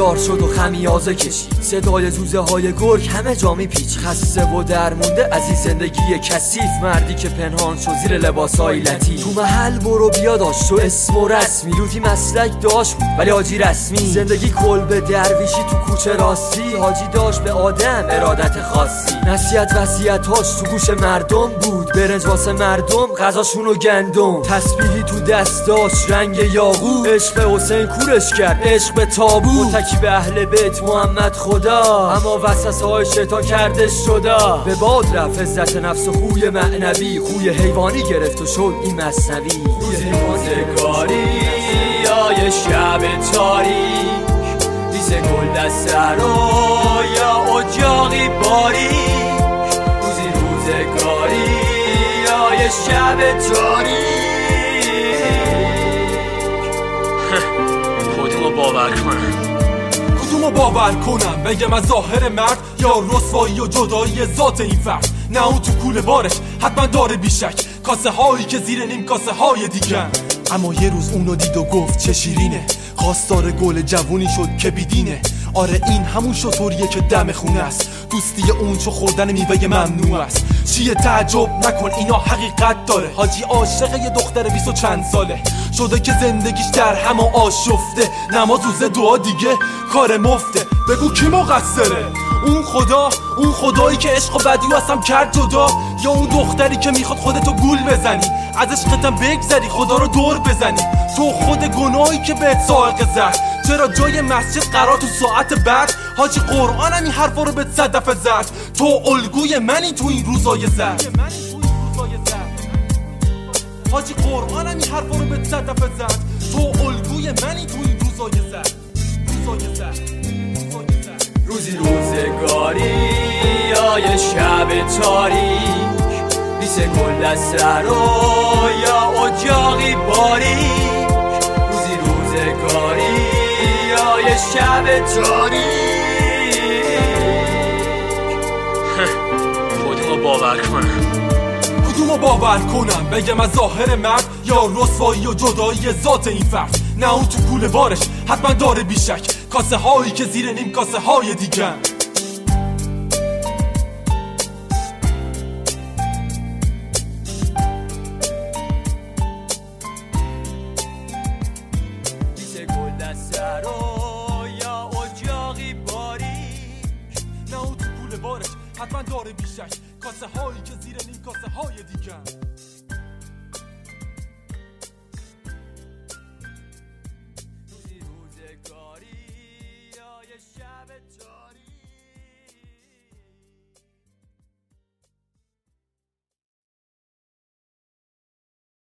بیدار شد و خمیازه کشید، صدای زوزه های گرگ همه جا میپیچید. خسته و درمونده از این زندگی کثیف، مردی که پنهان شد زیر لباسای لطیف. تو محل برو بیا داشت و اسم و رسمی، لوتی مسلک داشت بود ولی حاجی رسمی. زندگی کلبه درویشی تو کوچه راستی، حاجی داشت به آدم ارادت خاصی. نصیحت وصیتاش تو گوش مردم بود، برنج واسه مردم غذاشون و گندم. تسبیحی تو دست داشت رنگ یاقوت، عشق حسین کورش کرد عشق به تابوت. متکی به اهل بیت محمد خدا، اما وسوسه های شیطان کردش جدا. به باد رفت عزت نفس و خوی معنوی، خوی حیوانی گرفت و شد این مثنوی. خوی حیوانی یا شب تاریک، ریز گل دست رو یا اجاقی باریک. روزی روزگاری یا شب تاریک. کدومو باور کنم بگم از ظاهر مرد یا رسوایی و جدایی ذات این فرد؟ نه اون تو کوله بارش حتما داره بیشک، کاسه هایی که زیر نیم کاسه های دیگه. اما یه روز اونو دید و گفت چه شیرینه، خواستار گل جوونی شد که بیدینه. آره این همون شطوریه که دم خونه است، دوستی اون چو خوردن میوه ممنوع است. چیه تعجب نکن اینا حقیقت داره، حاجی عاشق یه دختر 20 و چند ساله شده که زندگیش در هم آشفته. نماز روزه دعا دیگه کار مفته، بگو کی مقصره؟ اون خدایی که عشق و بدیو اصلا کرد جدا، یا اون دختری که میخواد خودتو گول بزنی از عشقتم بگذری خدا رو دور بزنی؟ تو خود گناهی که بهت سائقه زد، چرا جای مسجد قرار تو ساعت بعد؟ حاجی قرآنم این حرفا رو بهت 100 دفعه زد. تو الگوی منی تو این روزای زد، حاجی قرآنم این حرفا رو بهت 100 دفعه زد. تو الگوی منی تو این روزای زد. روزی روزگاری یا یه شب تاریک، ریز گل دست رو یا اجاقی باریک. روزی روزگاری یا یه شب تاریک. کدومو باور کنم بگم از ظاهر مرد یا رسوایی و جدایی ذات این فرد؟ نه اون تو کوله بارش حتما داره بیشک، کاسه هایی که زیر نیم کاسه های دیگه. یا اجاقی باریک، نه اون تو کوله بارش حتما داره بیشک، کاسه هایی که زیر نیم کاسه های دیگه. روزی روزگاری یا یه شب